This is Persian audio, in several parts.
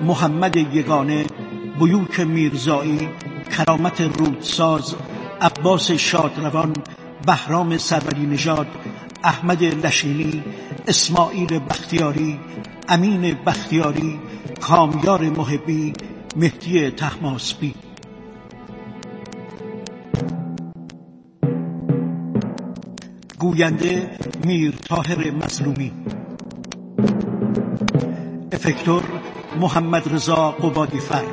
محمد یگانه، بیوک میرزایی، کرامت رودساز، عباس شادروان، بهرام سروری نژاد، احمد لشینی، اسماعیل بختیاری، امین بختیاری، کامیار محبی، مهدی طهماسبی. گوینده میر طاهر مظلومی. افکتور محمد رضا قبادیفر.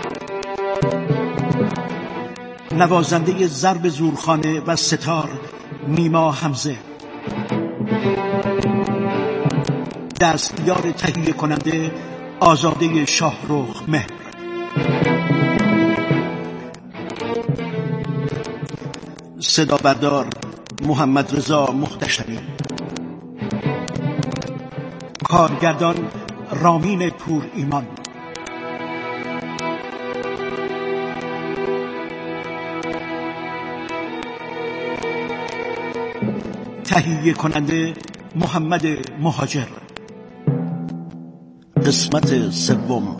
نوازنده ضرب زورخانه و ستار نیما حمزه. دستیار تهیه کننده آزاده شاهرخ مهر. صدا بردار محمد رضا محتشمی. کارگردان رامین پور ایمان. تهیه کننده محمد مهاجر. قسمت سوم.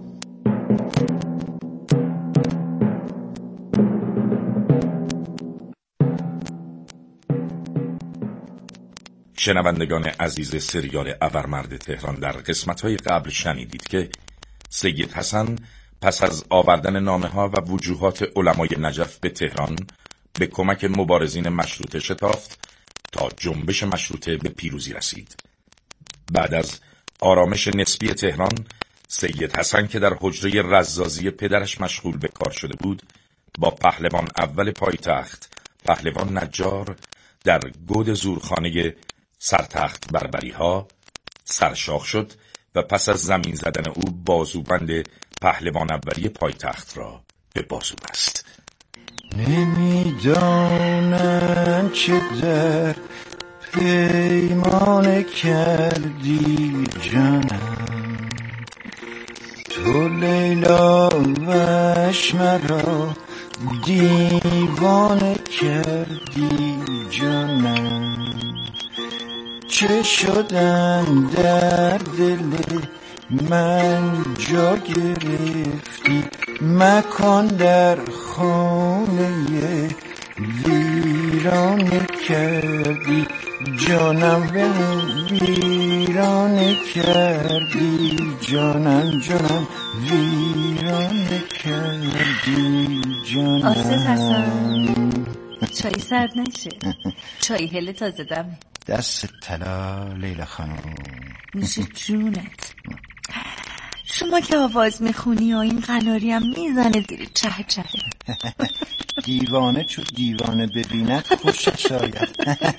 شنوندگان عزیز سریال ابرمرد تهران، در قسمت‌های قبل شنیدید که سید حسن پس از آوردن نامه‌ها و وجوهات علمای نجف به تهران به کمک مبارزین مشروطه شتافت تا جنبش مشروطه به پیروزی رسید. بعد از آرامش نسبی تهران، سید حسن که در حجره رزازی پدرش مشغول به کار شده بود، با پهلوان اول پایتخت، پهلوان نجار، در گود زورخانه سرتخت بربریها سرشاخ شد و پس از زمین زدن او بازوبند پهلوان اولی پایتخت را به بازو بست. نمیدانم چه در پیمان کردی جانم، تو لیلا وش مرا دیوانه کردی جانم. چه شدن در دل من جا گرفتی، مکان در خانه ویرانه کردی جانم، ویرانه کردی جانم، جانم ویرانه کردی جانم. آسه حسن چای سرد نشه، چای هل تازه دمه. دست طلا لیلا خانم. میشه جونت. شما که آواز میخونی و این قناری هم میزنه زیر چه چه. دیوانه چو دیوانه ببیند خوشش آید.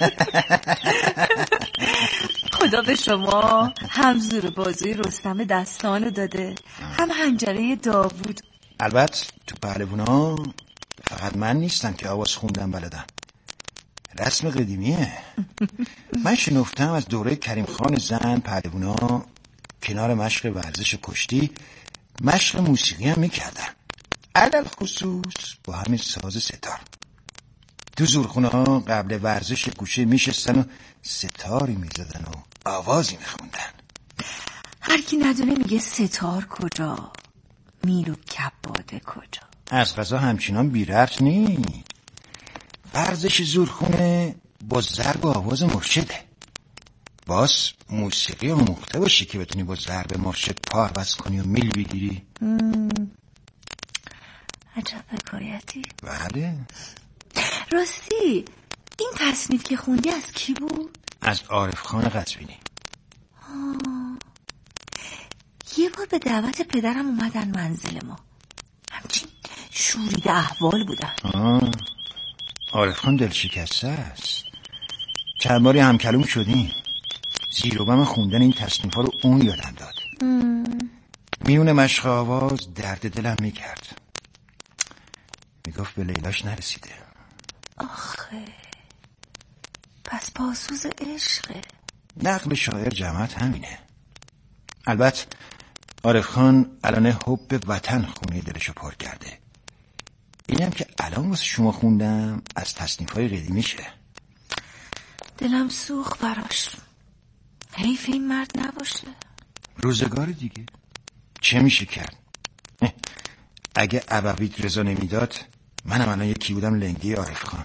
خدا به شما هم زور بازوی رستم دستانو داده، هم حنجره داوود. البته تو پهلوانا فقط من نیستم که آواز خوندم بلدم، رسم قدیمیه. من شنفتم از دوره کریم خان زن پهلوانا کنار مشق ورزش کشتی مشق موسیقی هم میکردن، علل خصوص با همین ساز ستار. تو زورخونه ها قبل ورزش گوشه میشستن و ستاری میزدن و آوازی میخوندن. هر کی ندونه میگه ستار کجا، میر و کباده کجا. از قضا همچنان بی‌ربط نی. ورزش زورخونه با ضرب و آواز مرشده. باز موسیقی آموخته باشی که بتونی با ضرب مرشد پا عوض کنی و میل بگیری. عجب حکایتی. بله. راستی این تصنیف که خوندی از کی بود؟ از عارف خان قزوینی. یه بار به دعوت پدرم اومدن منزل ما، همچین شورید احوال بودن. عارف خان دلشکسته است. چند باری همکلام شدیم. زیر و بم خوندن این تصنیف‌ها رو اون یادم داد. میون مشق آواز درد دلم میکرد. میگفت به لیلاش نرسیده. آخه پس پاسوز عشقه. نقل شاعر جماعت همینه. البته عارف خان الان حب وطن خونه دلشو پر کرده. اینم که الان واسه شما خوندم از تصنیف‌های قدیمیشه. دلم سوخت براش. حیف این مرد نباشه. روزگار دیگه چه میشه کرد؟ اگه ابوید رضا نمیداد منم الان یکی بودم لنگی عارف خان.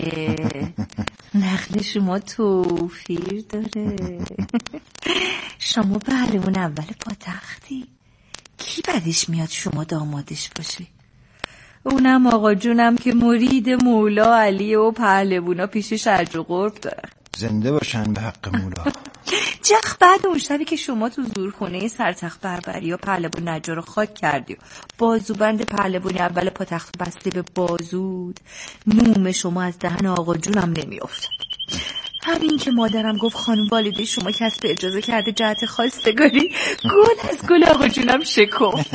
نقل شما توفیر داره. شما پهلوان اول پاتختی، کی بدش میاد شما دامادش باشی؟ اونم آقا جونم که مرید مولا علیه و پهلوانا پیش شرج و قرب داره. زنده باشن به حق مولا. جخ بعد اون شبی که شما تو زورخونه سرتخت بربری و پهلوان نجار رو خاک کردی و بازوبند پهلوانی اول پاتخت بسته به بازود، نوم شما از دهن آقا جونم نمی افتاد. همین که مادرم گفت خانم والده شما کسب اجازه کرده جهت خواستگاری، گل از گل آقا جونم شکفت.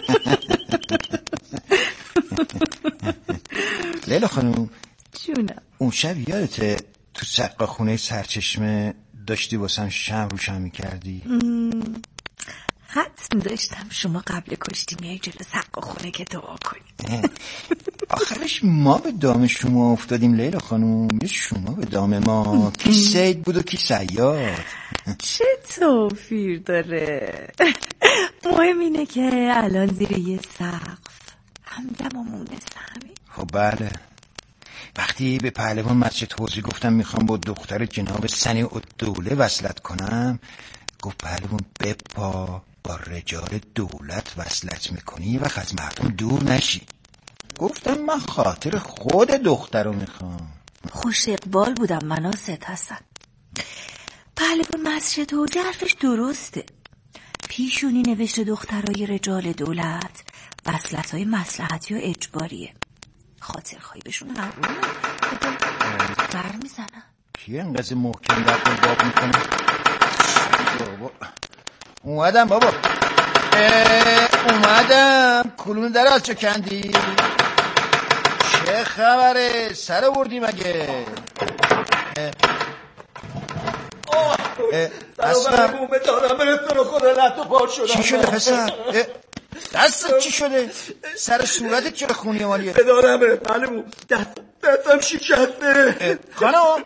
لیلا خانم جونم، اون شب یادته تو سقا خونه سرچشمه داشتی واسم شمع روشن میکردی؟ حتم داشتم شما قبل کشتی میای جلو سقا خونه که دعا کنی. آخرش ما به دام شما افتادیم لیلا خانم، یا شما به دام ما؟ کی سید بود و کی صیاد؟ چه توفیر داره. مهم اینه که الان زیر یه سقف همدم و مونست همین. خب بله، وقتی به پهلوان مسجد حوضی گفتم میخوام با دختر جناب سنی الدوله وصلت کنم، گفت پهلوان بپا، با رجال دولت وصلت میکنی و از مردم دور نشی. گفتم من خاطر خود دختر رو میخوام. خوش اقبال بودم مناست حسن. پهلوان مسجد حوضی حرفش درسته. پیشونی نوشته دخترای رجال دولت وصلت‌های مصلحتی و اجباریه. خاطر خواهی بهشون حرومه بر میزنن. کیه انقدر محکم رفت باب میکنه؟ اومدم بابا، اومدم. کلون در از چه کندی؟ چه خبره؟ سر بردی مگه؟ اصلا بومه دارم برسه رو خدا لطو پار شدم. چی شده پسر؟ دستت چی شده؟ سر صورتت چرا خونی مالیه؟ بدارم بره پهلوان، دستم شکسته. خانم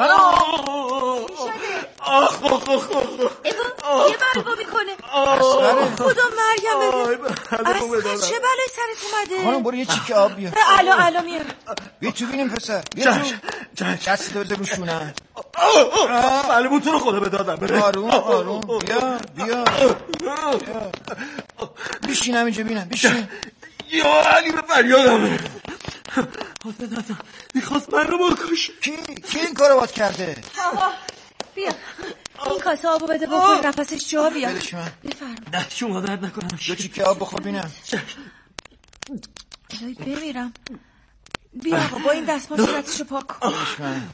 آخ یه برگو میکنه. خدا مرگم بده. اصلا چه بلای سرت اومده؟ خانم برو یه چیکه آب بیار. الان میارم. بیا تو بینیم پسر، بیا تو. دست تو بذار روشونه. پهلوان تو رو خدا بدادم بره. آروم بیا بشینم اینجا بینم، بشین. یا علی به فریادم. حسن میخواست من رو بکشه. کی این کارو باد کرده؟ آقا بیا این کاسه آبو بده بخور نفسش جا بیا. بدش من. بفرم. نه شما درد نکنم. دو چیکه آب بخور بینم. الهی بمیرم. بیا آقا با این دستمال صورتشو پاک کن. بدش من.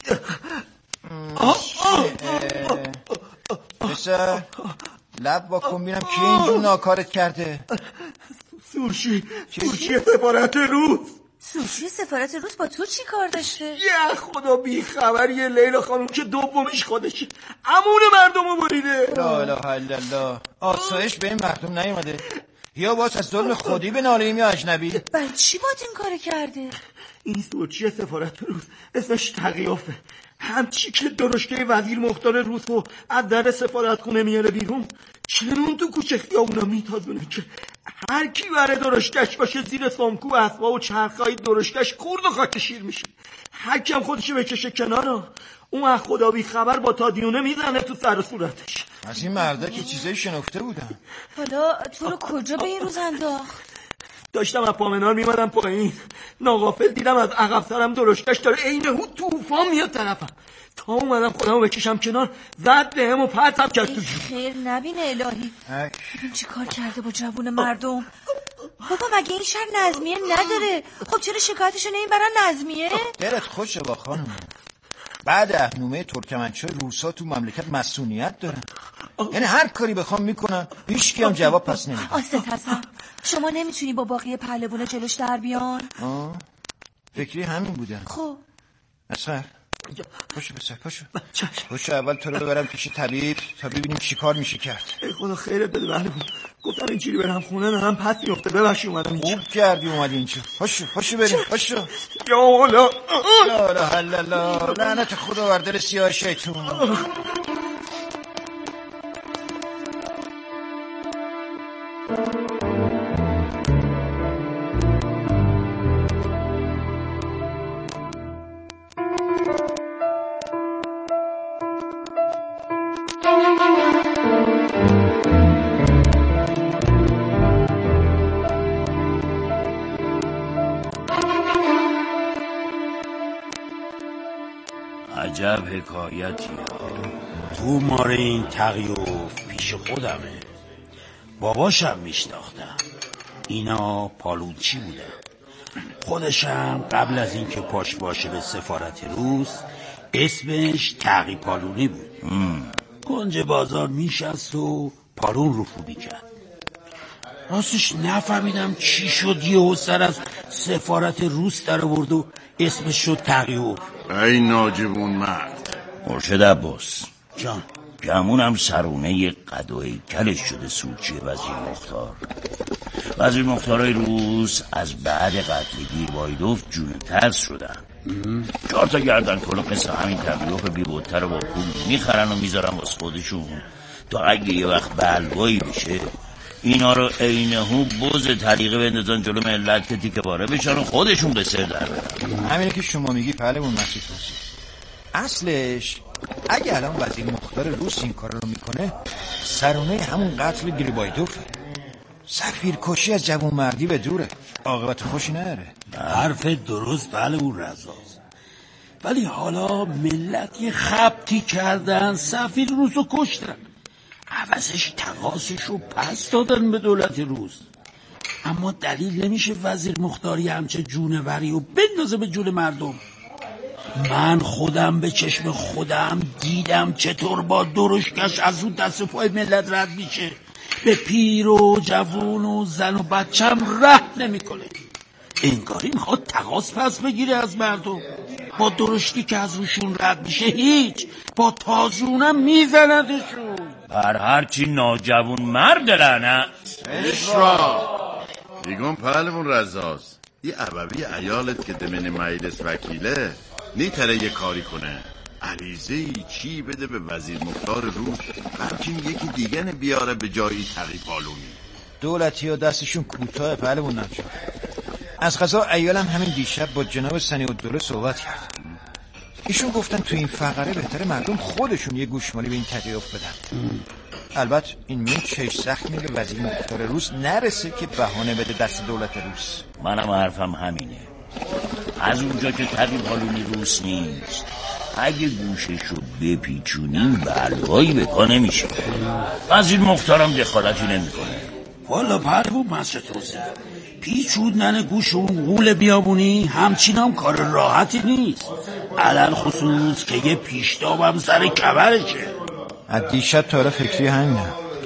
پسر لب واکن بینم کی اینجور ناکارت کرده. سوشی سفارت روس. سوشی سفارت روس با تو چی کار داشته؟ یه خدا بی خبریه لیلا خانم که دومیش خودشه. امون مردم رو بریده. لا اله الا الله. آسایش به این مردم نیومده یا باز از ظلم خودی به ناله‌ایم یا اجنبی؟ برای چی باید این کار کرده؟ این سوچی سفارت روس اسمش تقیافه. همچی که درشکه وزیر مختار روس و از در سفارت خونه میاره بیرون، چنون تو کوچه خیابونا میتازونه که هر کی بره درشکش باشه زیر سامکو و اسبا و چرخای درشکش خورد و خاک شیر میشه. هر کی هم خودشو بکشه کنارا، اون از خدا بی خبر با تادیونه میزنه تو سر و صورتش. از این مردا که چیزایی شنفته بودن. حالا تو رو کجا به این روز انداخت؟ داشتم از پامنار میمدم پایین، ناغافل دیدم از عقب سرم درشکش داره عین هو طوفان میاد طرفم. تا اومدم خودمو بکشم کنار، زد دهمو پرتم کرد تو جون. خیر نبینه الهی. این چی کار کرده با جوون مردم؟ بابا مگه این شهر نظمیه نداره؟ خب چرا شکایتشو نمیبرن نظمیه؟ دلت خوشه با خانم. بعد اهنومه ترکمنچای روسا تو مملکت مسئولیت دارن، یعنی هر کاری بخوام میکنن، هیچکی هم جواب پس نمیده. آسد حسن شما نمیتونی با باقی پهلوانا جلوش در بیان؟ فکری همین بودن. خب اصغر پاشو بسر پاشو اول تو رو ببرم پیش طبیب تا ببینیم چی کار میشه کرد. ای خدا خیرت بده. بله گفتم اینجوری برم خونه دارم پس میفته. ببخشید اومدم اینجا. خوب کردی اومدی اینجا. پاشو بریم پاشو. یا مولا لا اله الا الله. لعنت خدا بر دل سیاه شیطون. عجب حکایتی تو ماره این تقیوف پیش خودمه. باباشم میشناختم. اینا پالونچی بودن. خودشم قبل از این که پاش باشه به سفارت روس اسمش تقی پالونی بود. کنج بازار میشست و پالون رفو میکرد. راستش نفهمیدم چی شد یهو سر از سفارت روس در آورد و اسمش شد تقیوف. ای ناجبون مرد. مرشد عباس جان، گمونم سرونه قد و هیکلش شده سوچی وزیر مختار. وزیر مختارای روس از بعد قتل گیربایدوف جون ترس شدن. 4 تا گردن کلو مثل همین تقیوف بی‌بودتر رو با پول میخرن و میذارن واسه خودشون تا اگه یه وقت بلوایی بشه اینا رو عینه‌هو بز طریقه بندازن جلو ملت که تیکه پاره بشن و خودشون به سر در برن. همینه که شما میگی پهلوان مسعود توسی. اصلش اگه الان وزیر مختار روس این کار رو میکنه سرونه همون قتل گریبایدوفه. سفیر کشی از جوان مردی به دوره، عاقبت خوشی نداره. حرف درست پهلوان رزاز، ولی حالا ملت یه خبتی کردن سفیر روس رو کشتن، عوضش تقاصش رو پس دادن به دولت روس. اما دلیل نمیشه وزیر مختاری همچه جونوری و بندازه به جون مردم. من خودم به چشم خودم دیدم چطور با درشکش از اون دست پای ملت رد میشه، به پیر و جوون و زن و بچم ره نمیکنه. انگاری میخواد تقاص پس بگیره از مردم. با درشتی که از روشون رد میشه هیچ، با تازونم میزندشون. بر هرچی ناجوون مرد لعنت. اشرا دیگم پهلوان رزاز، یه عبوی عیالت که دمن مجلس وکیله نیتره یه کاری کنه، عریضه چی بده به وزیر مختار روس، همچین یکی دیگه بیاره به جایی تقی پالونی. دولتی ها دستشون کوتاه پهلوان نجار. از قضا عیالم همین دیشب با جناب سنی‌الدوله صحبت کرد. ایشون گفتن تو این فقره بهتره مردم خودشون یه گوشمالی به این تقیوف بدن. البته این میون چش سخت میگه وزیر مختار روس نرسه که بهانه بده دست دولت روس. منم حرفم همینه. از اونجا که تقی پالونی روس نیست، اگه گوششو بپیچونیم بلوایی به پا نمیشه. وزیر مختارم دخالتی نمیکنه. والا پهلوان مسعود توسی، پیچوندن گوش اون غول بیابونی همچین هم کار راحتی نیست، علل خصوص که یه پیشتابم سر کبرشه. از دیشب تا حالا فکری همینه.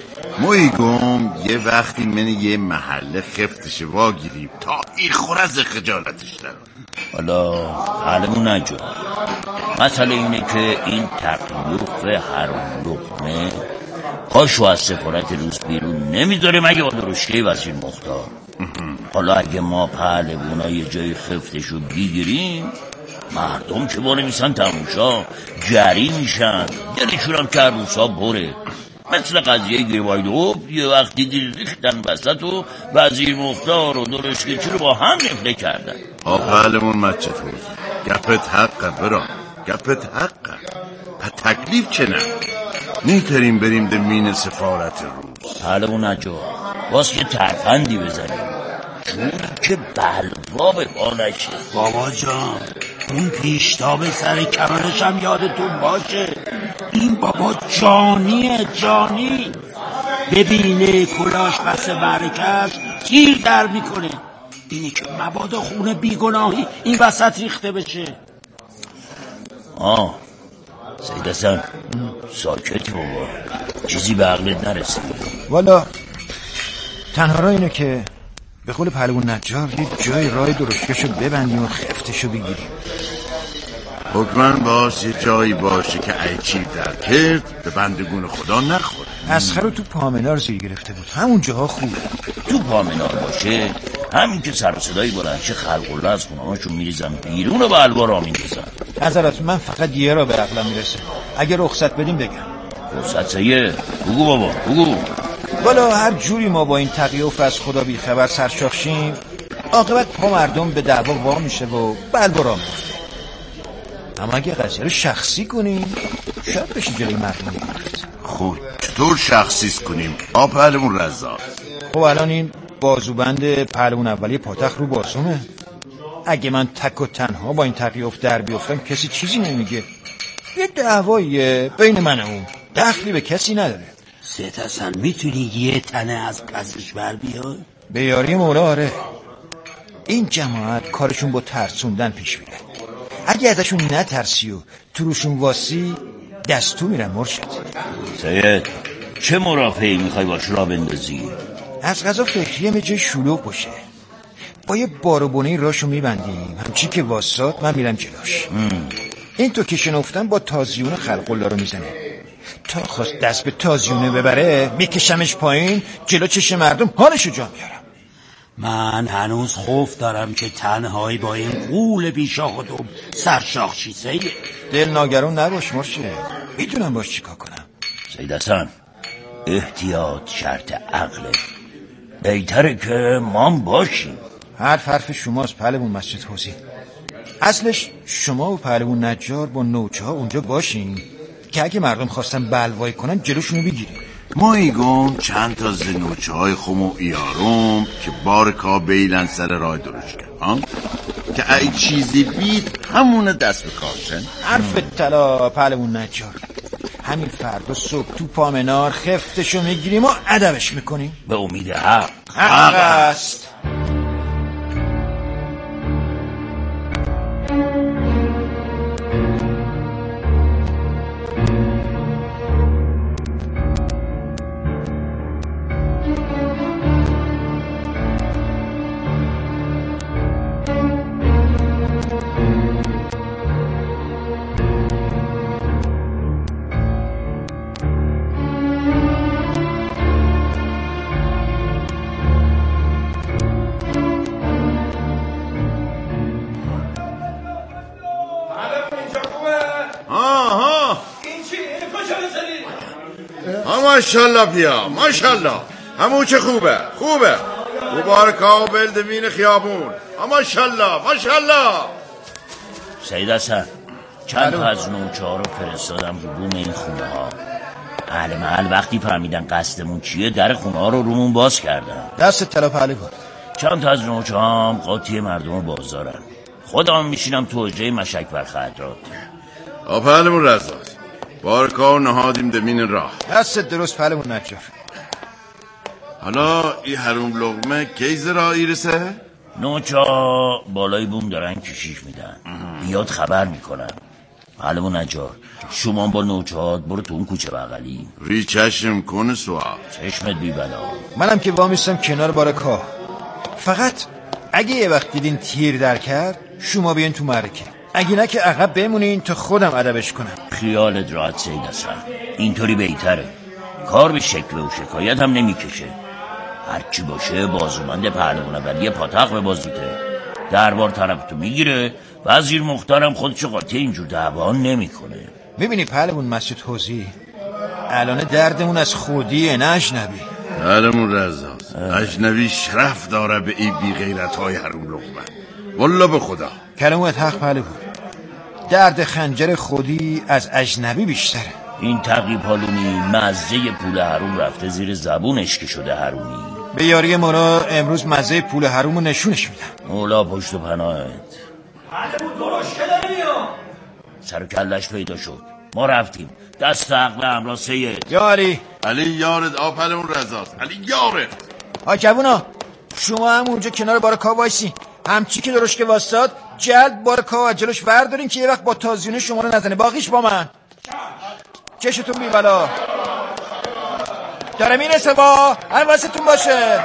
مویگم یه وقتی من یه محله خفتش واگیریم تا ای خور از خجالتش دارم. حالا پهلوان نجار، مسئله اینه که این تقیوف هر لقمه پاشو از سفارت روس بیرون نمیذاره مگه با درشکه وزیر مختار. حالا اگه ما پهلوونا یه جای خفتشو بگیریم مردم که باره میسن تماشا جری میشن، دلشون هم که روسا بره. مثل قضیه گریبایدوف یه وقتی دیر ریختن وسط و وزیر مختار و درشکچی رو با هم نفله کردن. پهلوان مچه توز گپت حقه برام، گپت حقه. تکلیف چه نه؟ نیتریم بریم ده مین سفارت روس. پهلوان نجار باز یه ترفندی بزنیم جوری که بلوا به پا نشه. بابا جان اون پیشتاب سر کمرش هم یادتون باشه، این بابا جانیه، جانی. ببینه کلاش بسته برکش تیر در میکنه. اینی که مبادا خونه بیگناهی این وسط ریخته بشه. سید حسن ساکت بابا، چیزی به عقلت نرسید؟ والا تنها راه اینه که به قول پهلوان نجار یه جای راه درشکشو ببندیم و خفتشو بگیریم. حکمن باش یه جایی باشه که ایچی در کرد به بندگون خدا نخوره. اسخر رو تو پامنار زیر گرفته بود، همون جاها خوبه. تو پامنار باشه همین که سر و صدایی بلنشه خلق الله از خونهاشون میریزن بیرون و به الوا را میندازن. حضرت من فقط یه را به عقلم میرسه، اگه رخصت بدیم بگم. رخصت سیه بگو بابا بگو. والا هر جوری ما با این تقیوف از خدا بیخبر سرشاخ شیم، عاقبت پا مردم به دعوا وا میشه و بلبرام میفته. اما اگه قضیه رو شخصی کنیم شاید بشه جلوی مردم گرفت. خب چطور شخصیش کنیم پهلوان رزاز؟ خب الان این بازوبند پهلوان اولی پاتخت رو بازومه. اگه من تک و تنها با این تقیوف در بیفتم کسی چیزی نمیگه. یه دعواییه بین من و اون، دخلی به کسی نداره. سید حسن میتونی یه تنه از پسش بر بیای؟ به یاری مولا آره. این جماعت کارشون با ترسوندن پیش میره. اگه ازشون نترسی و تو روشون واسی دستو میرن مرشد. سید چه مرافعی میخوای باش را بندازی؟ از غذا فکریه به جای شلوغ باشه. با یه بارو راشو میبندیم، همچی که واسات من میرم جلوش. این تو که شنفتم با تازیون خلقالله رو میزنه. تا خواست دست به تازیونه ببره میکشمش پایین جلو چش مردم حالشو جا میارم. من هنوز خوف دارم که تنهایی با این غول بیشاخ و دوم سرشاخ چی سید. دل ناگران نباش مرشد، میتونم باش چیکار کنم. سید حسن احتیاط شرط عقله، بهتره که ما باشیم. حرف شماست پهلوان مسجد حوزی. اصلش شما و پهلوان نجار با نوچه ها اونجا باشین که اگه مردم خواستن بلوایی کنن جلوشونو بگیریم. ما ایگم چند تا زنوچه های خم و ایاروم که بارکا بیلن سر راه درست کرد که ای چیزی بید همونه دست به کارشن. حرف طلا پهلوان نجار. همین فردا صبح تو پامنار خفتشو میگیریم و ادبش میکنیم. به امید حق است. ماشالله بیا ماشالله همون چه خوبه مبارکا و بلدمین خیابون. ماشالله سید حسن چند تا از نوچه ها رو فرستادم رو بوم این خونه ها. اهل محل وقتی فهمیدن قصدمون چیه در خونه ها رو رومون باز کردن. دست طلا پهلوان. چند تا از نوچه ها هم قاطی مردم بازدارن. خودم میشینم تو حجره مشک بر خدرات. پهلوان رزاز بارکا و نهادیم دمین راه. دست درست پهلوان نجار. حالا این حروم لقمه کی زرایی رسه؟ نوچه بالای بوم دارن کشیش میدن، بیاد خبر میکنن. پهلوان نجار شما با نوچهات برو تو اون کوچه بغلی. ری چشم کنه سوال چشمت بی بلا. منم که وامیستم کنار بارکا. فقط اگه یه وقت دیدین تیر در کرد شما بیان تو معرکه، اگه نه که عقب بمونین تا خودم ادبش کنم. خیالت راحت سید حسن، اینطوری بهتره. کار به شکل و شکایت هم نمیکشه. هرچی باشه بازوبند پهلوان اولی پاتخت به بازیته. دربار طرفتو میگیره، وزیر مختارم خودشو قاطی اینجور دعوا نمیکنه. میبینی پهلوان مسجد حوزی الان دردمون از خودیه نه اجنبی. پهلوان رزاز اجنبی شرف داره به این بی غیرت های حروم لقمه. والله به خدا کلمت حق پهلوان. درد خنجر خودی از اجنبی بیشتره. این تقی پالونی مزه پول حروم رفته زیر زبونش که شده حرومی. به یاری مولا امروز مزه پول حرومو نشونش میدم. مولا پشت و پناهت. پهلوان درشکه داره میام. سر و کلش پیدا شد، ما رفتیم دست عقل امرا سید. یاری علی یارد پهلوان رزاز، علی یارد. جوونا شما هم اونجا کنار بارکا وایسی، همچی که درشکه واساد جلد بارکا از جلوش وردارین که یه وقت با تازیونه شما رو نزنه. باقیش با من. چشتون بی بلا داره میرسه، با هم واسهتون باشه.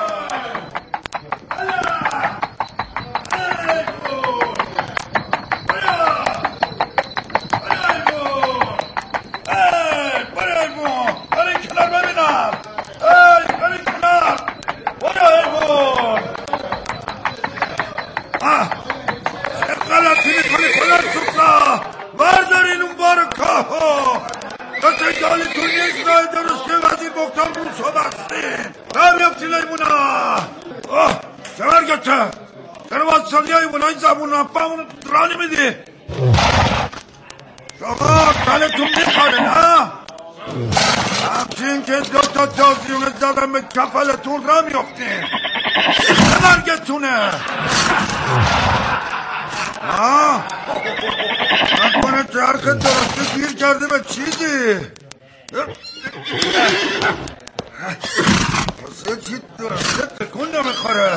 بردارین اون بارکاهو تا تجالی تو نیست راه درست که وزیر بختان بوسا بستین. غلطه. چرا واسطی های بلای زبون رفت را نمیدی؟ شما تلتون میخواره نه؟ همچین که دوتا تازیونه زدن به کفلتون را میفتیم. نرگتونه نکنه چرخ درسته گیر کرده به چیزی. واسه چی درسته تکون نمیخوره.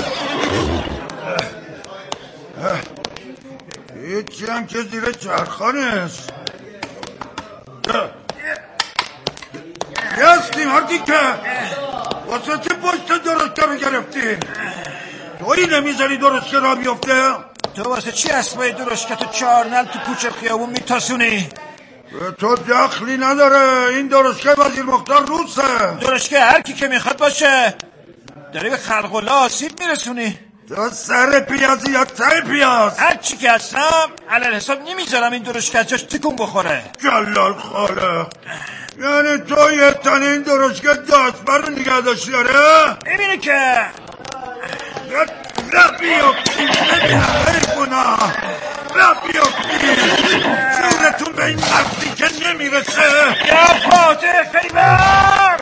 هیچی هم که زیر چرخا نیست. یستیم هردی که واسه چی پشت درسته رو گرفتیم؟ تویی نمیذاری درسته را بیفته؟ تو واسه چی اسبای درشکت و 4 نعل تو کوچه خیابون میتاسونی؟ تو دخلی نداره. این درشکه وزیر مختار روسه. درشکه هر کی که میخواد باشه. داری به خلق الله آسیب میرسونی. تو سر پیازی یا ته پیاز؟ هر چی که هستم علل حساب نمیذارم این درشکه از جاش تکون بخوره. جلال خالق، یعنی تو یه تنه این درشکه دستبر رو نگه داشتی داره؟ میبینی که را بیفتی ببینم بری گناه. را بیفتی شورتون به این مردی که نمیرسه. یا فاتح خیبر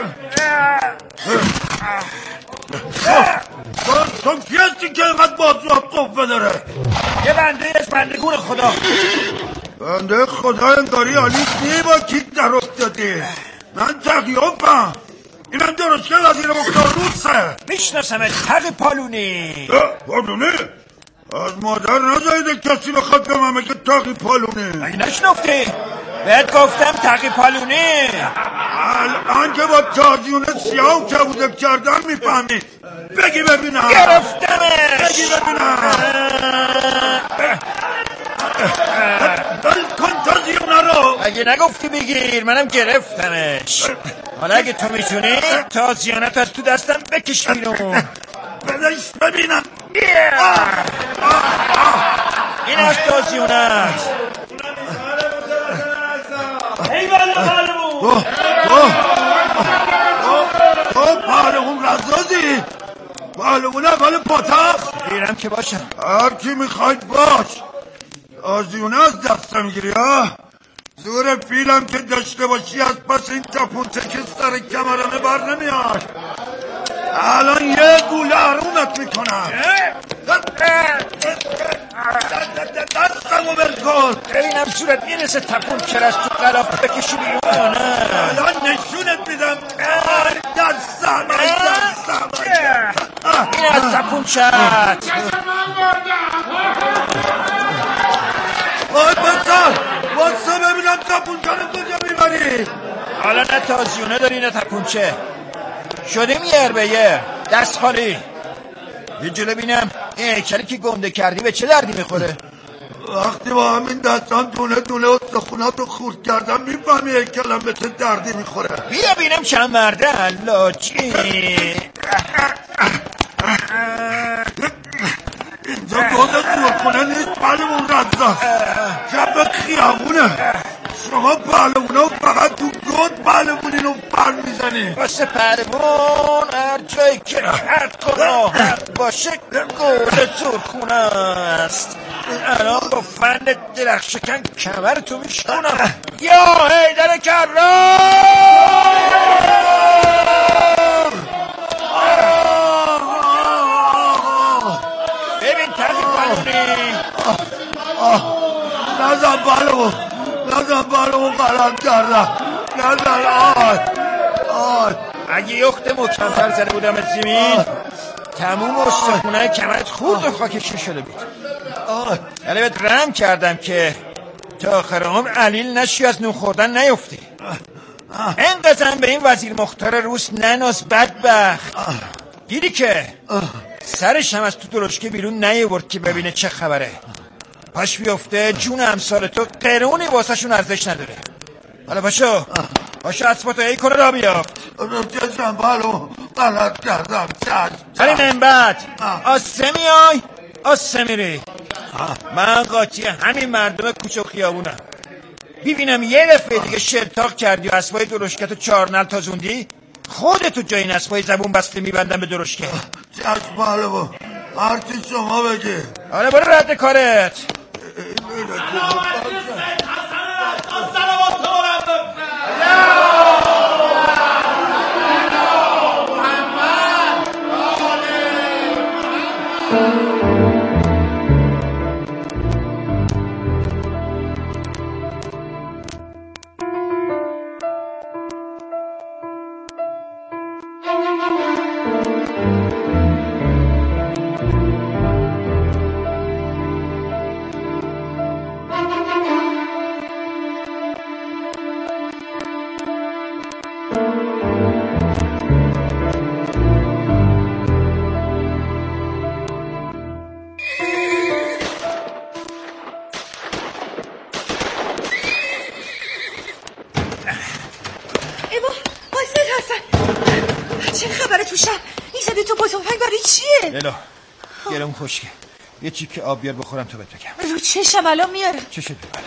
تو کی هستی که اینقدر بازوات قوه داره؟ یه بنده از بندگون خدا. بنده خدا انگاری آلیس نی با کی در افتادی. من تقیافم. اینم درشکه وزیر مختار روسه. میشناسم تقی پالونی. پالونی؟ از مادر نزایده کسی بخواد به من بگه تقی پالونی. اگه نشنفتی بهت گفتم تقی پالونی. الان که با تازیون سیاه و کبودک کردن میفهمید. بگی ببینم. گرفتمش. بگی ببینم. دل کن تازیونه رو. اگه نگفتی بگیر منم گرفتمش. حالا اگه تو میتونی تازیانت از تو دستم بکش بیرون. بدهش ببینم. این از تازیونت. ای بله پهلوون. تو پهلوون رزازی؟ پهلوون اول پاتخت؟ دیرم که باشم. هر کی میخواید باش. تازیونه از دست میگیری ها؟ زور فیلم که داشته باشی از پس این تپونچه که سر کمرانه بر نمیاد. الان یه گوله حرومت میکنم. دستمو برکن. اینم صورت میرسه تپون کرست تو قلاف بکشی بیرون. الان نشونت میدم. دستم این از تپون چت. آی بطر واسه ببینم تپونچه رو کجا میبری. حالا نه تازیونه داری نه تپونچه. شدیم یر به یر دست خالی. یه جلو بینم این هیکلی که گنده کردی به چه دردی میخوره؟ وقتی با همین دستان دونه دونه استخوناتو خورد کردم میفهمی هیکلم به چه دردی میخوره. بیا بینم چند مرده اللاجی. اینجا دوزه دورخونه نیست پهلوون رزاز. شب خیابونه. شما پهلوونه فقط تو گود پهلوونین رو پر میزنی. واسه پهلوون هر جایی که حد راحت باشه گوده دورخونه است. الان با فند درخشکن کمر تو میشونم. یا حیدر کرار. ببین تقی پهلوونی. نزن پهلوون غلط کردم. نزن آی. اگه یخت مکمتر زده بودم از زمین تموم استخونه کمرت خورد و خاکشی شده بود. ولی بهت رحم کردم که تا آخر عمر علیل نشی از نون خوردن نیفتی. اینقدر به این وزیر مختار روس نناز بدبخت. دیدی که سرش هم از تو درشکه بیرون نیاورد که ببینه چه خبره. پاش بیفته جون امثال تو قرونی واسه شون ارزش نداره. حالا باشو اسباتو ای کنه را بیافت. چشم پهلوون غلط کردم. ولی من بعد آسه میای آسه میری. من قاطی همین مردم کوچه و خیابونم. ببینم یه دفعه دیگه شرطاق کردی و اسبای درشکتو 4 نعل تازوندی خودتو جای این اسبای زبون بسته میبندم به درشکه. چشم پهلوون هرچی شما بگه. آره برو رد کارت. لیلا گرم خشکه، یه چیک آب بیار بخورم تو بهت بگم. رو چشم الان میاره. چشم بیار.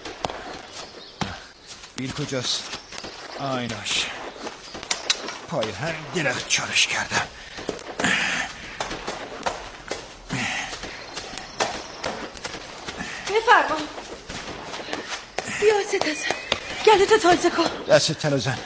بیل کجاست؟ آیناش پای هر درخت چارش کردم. بفرما بیا ستازم گلوتو تازه کن. دست تلو زن.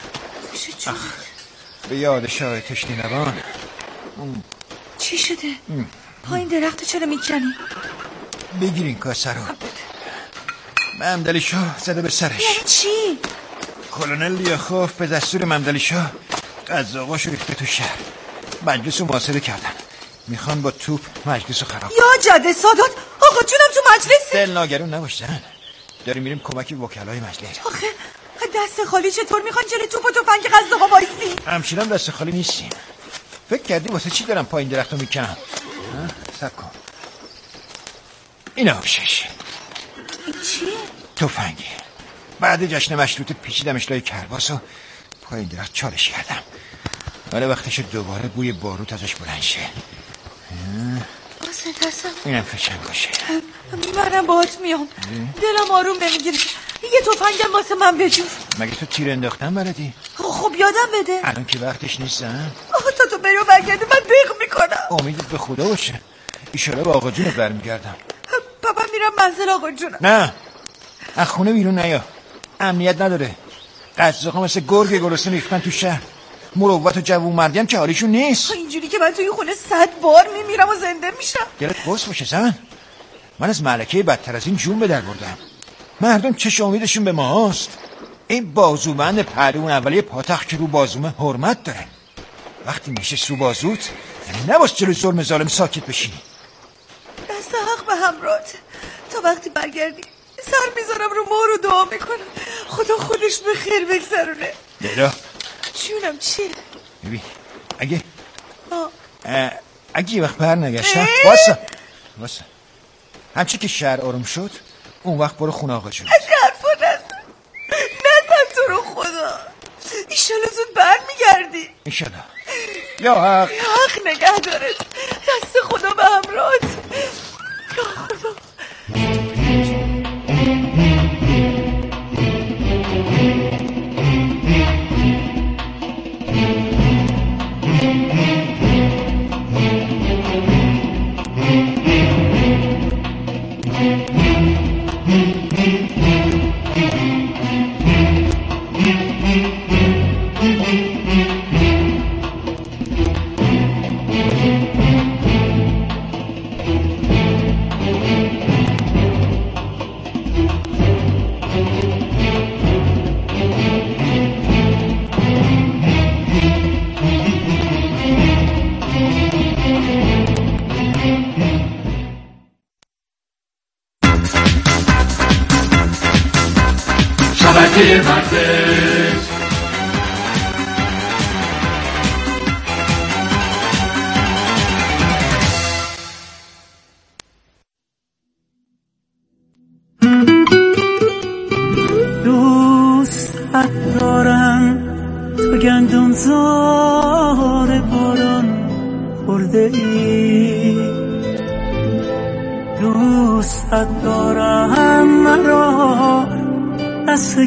به یاد شاه تشنی نبان. چی شده؟ پایین درختو چرا میکنی؟ بگیرین کاسه رو. ممدلی شاه زده به سرش. یعنی چی؟ کلونل لیاخوف به دستور ممدلی شاه قزاقاشو ریخته تو شهر. مجلس رو محاصره کردن، میخوان با توپ مجلس رو خراب. یا جده سادات آقا جونم تو مجلس. دل ناگرون نباشتن، داریم میریم کمک وکلای مجلس. آخه دست خالی چطور میخوان جلوی توپ و تفنگ قزاقا وایسی؟ همچنان دست خالی نیستیم. فکر کردی واسه چی دارم پایین درختو میکنم؟ صبر کن. این آبشش. این چیه؟ تفنگی. بعد جشن مشروطه پیچیدمش لای کرباس و پایین درخت چالش کردم. حالا وقتش دوباره بوی باروت ازش بلند شه. اینم فشنگاشه. منم باهات میام. دلم آروم نمیگیره. یه تفنگم واسه من بجور. مگه تو تیر انداختن بلدی؟ خب یادم بده. الان که وقتش نیستم. تا تو بری و برگردی من دق میکنم. امیدت به خدا باشه. ایشالا به آقا جونت برمیگردم. بابا میرم منزل آقا جونم. نه از خونه بیرون نیا، امنیت نداره. قزاقا مثل گرگ گرسنه ریختن تو شهر. مروت و جوونمردی هم که حالیشون نیست. اینجوری که من توی خونه 100 بار میمیرم و زنده میشم. دلت قص باشه زن. من از ملکه بدتر از این جون به در بردم. مردم چش امیدشون به ماست. این بازوبند پهلوان اولیه پاتخت که رو بازومه حرمت داره. وقتی میشه رو بازوت یعنی نباید جلوی ظلم ظالم ساکت بشینی. دست حق به همراهت. تا وقتی برگردی سر میذارم رو مهر و دعا میکنم خدا خودش به خیر بگذرونه. لیلا جونم چیه؟ ببین اگه یه وقت بر نگشتم واسه همچه که شهر آروم شد اون وقت برو خونه آقا جون. از حرفا نزن تو رو خدا. ایشالا زود بر میگردی. ایشالا یا حق نگه دارد. دست خدا به همراهت. یا خدا. گندمزار باران خورده ای دوستت دارم مرا دست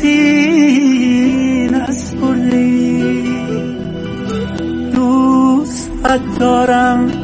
کسی نسپرده ای دوستت دارم